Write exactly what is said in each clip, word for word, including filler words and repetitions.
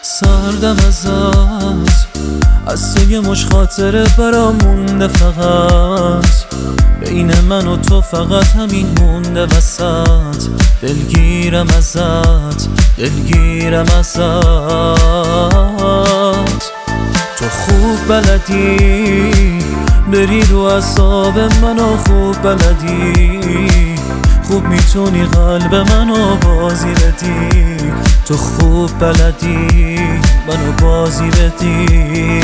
سردم ازت، از تو یه مش خاطره برام مونده، فقط بین من و تو فقط همین مونده وسط. دلگیرم ازت، دلگیرم ازت. تو خوب بلدی بری رو اعصاب منو، خوب بلدی، خوب میتونی قلب منو بازی بدی. تو خوب بلدی منو بازی بدی.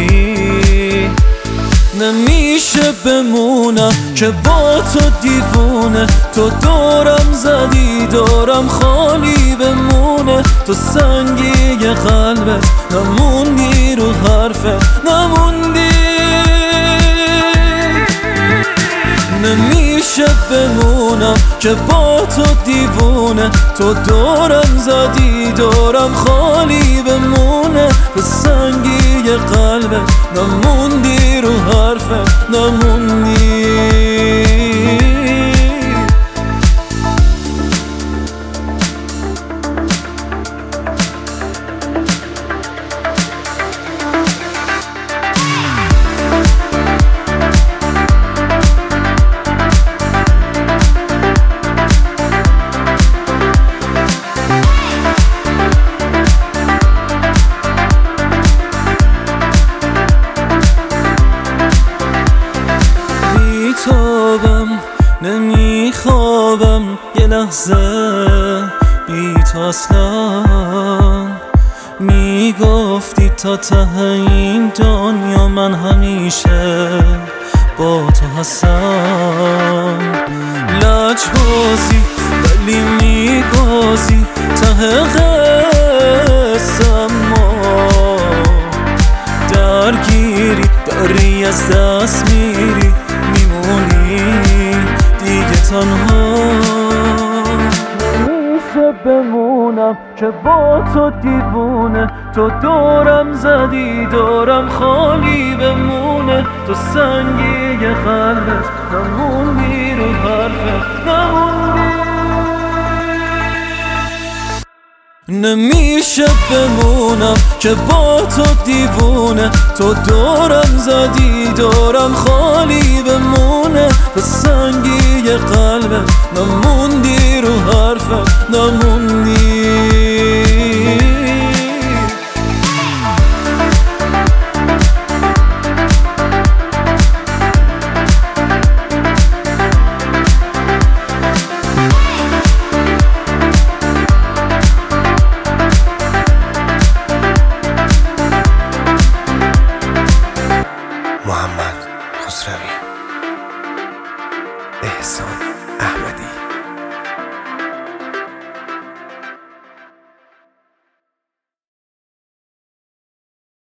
نمیشه بمونم که با تو دیوونه، تو دورم زدی دورم خالی بمونه. تو سنگی قلبت نموندی، رو حرفت نموندی. نمیشه بمونم که با تو دیوونه، تو دورم زدی دورم خالی بمونه. تو سنگی قلبت نموندی، رو حرفت نموندی. بیتابم نمیخوابم یه لحظه بی تو اصلا. میگفتی تا ته این دنیا من همیشه با تو هستم. لج بازی ولی میبازی ته قسم، ما درگیری داری از دست میری، میمونی دیگه تنها. نمیشه بمونم که با تو دیوونه، تو دورم زدی دورم خالی بمونه. تو سنگی قلبت نموندی، رو حرفت نموندی. نمیشه بمونم که با تو دیوونه، تو دورم زدی دورم خالی بمونه. تو سنگی قلبت نموندی، رو حرفت نموندی.